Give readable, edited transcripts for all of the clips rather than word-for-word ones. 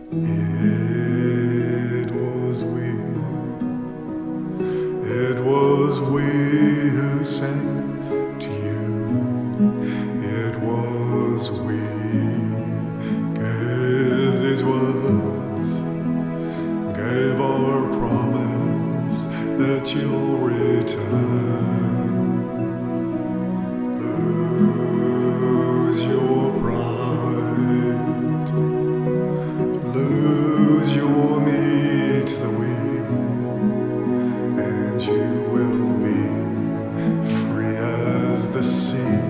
It was we who sang to you. It was we gave these words, gave our promise that you'll return. Lose your pride, lose your meat the wheel, and you will be free as the sea,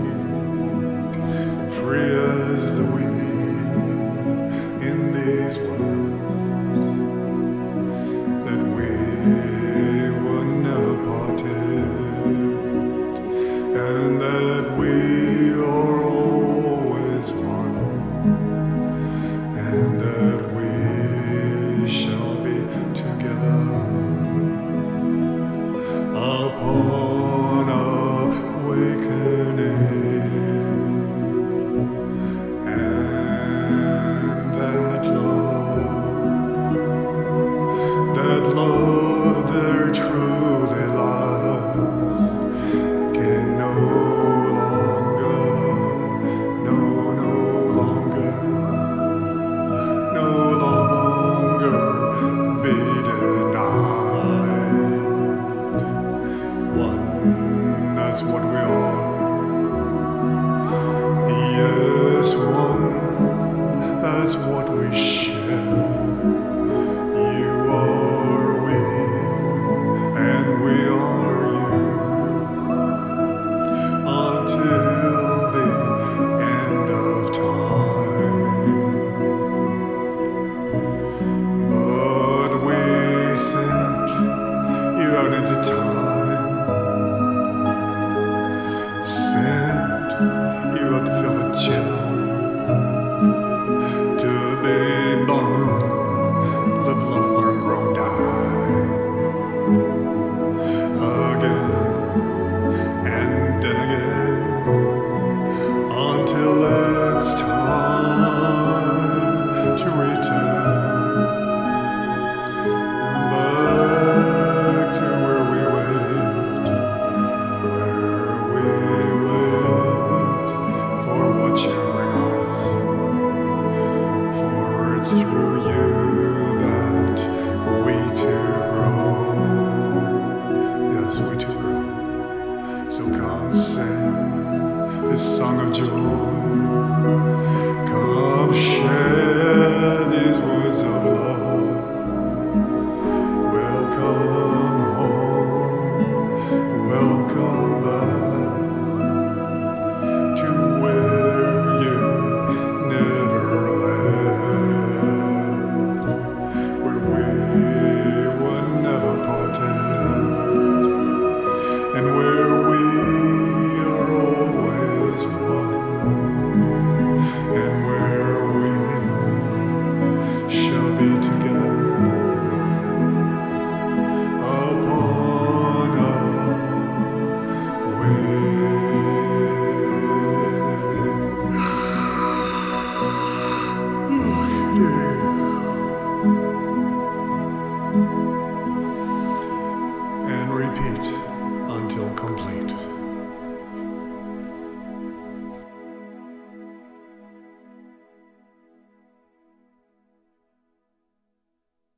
free as the wind. In these words that we were never parted, and that we are always one, and that we shall be together upon awakening, and that love there truly lies, can no longer be denied. One, that's what we are. Yes, one, that's what we share. You are we, and we are you, until the end of time. But we sent you out into time, sent you out to feel the chill, to be born, live, love, learn, grow, die again and then again, until it's time to return back to where we wait for what you bring us, for it's through you